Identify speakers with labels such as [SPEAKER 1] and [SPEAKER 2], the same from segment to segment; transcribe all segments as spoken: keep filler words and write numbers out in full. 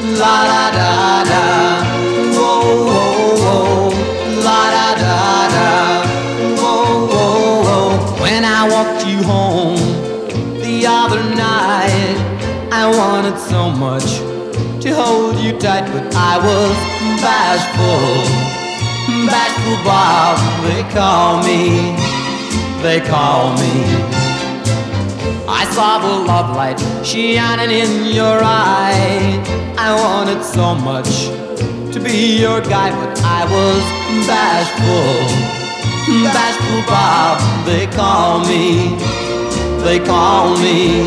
[SPEAKER 1] la da da da, whoa, whoa, whoa, la da da da, whoa, whoa, whoa. When I walked you home the other night, I wanted so much to hold you tight, but I was bashful, bashful Bob, they call me, they call me. I saw the love light shining in your eye. I wanted so much to be your guy, but I was bashful, bashful Bob, they call me, they call me.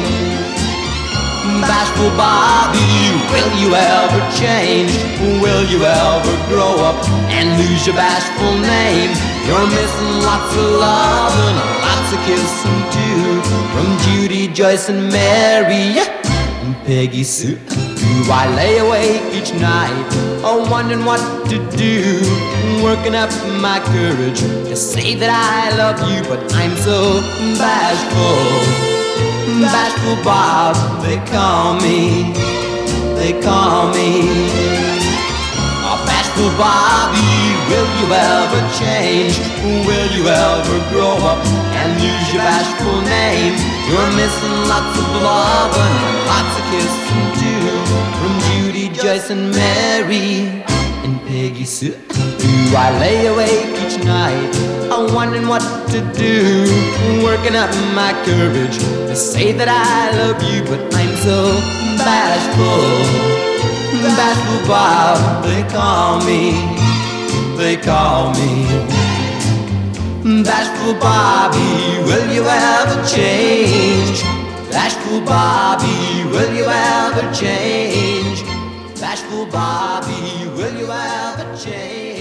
[SPEAKER 1] Bashful Bobby, will you ever change? Will you ever grow up and lose your bashful name? You're missing lots of love and lots of kissing too, from Judy, Joyce and Mary and Peggy Sue. Do I lay awake each night, oh, wondering what to do, working up my courage to say that I love you, but I'm so bashful, bashful Bob, they call me, they call me. Oh, bashful Bobby, will you ever change? Will you ever grow up and use your bashful name? You're missing lots of love and lots of kissing too, from Judy, Joyce and Mary and Peggy Sue. Do I lay awake each night, I'm wondering what to do, working up my courage to say that I love you, but I'm so bashful, bashful Bob, they call me, they call me. Bashful Bobby, will you ever change? Bashful Bobby, will you ever change? Bashful Bobby, will you ever change?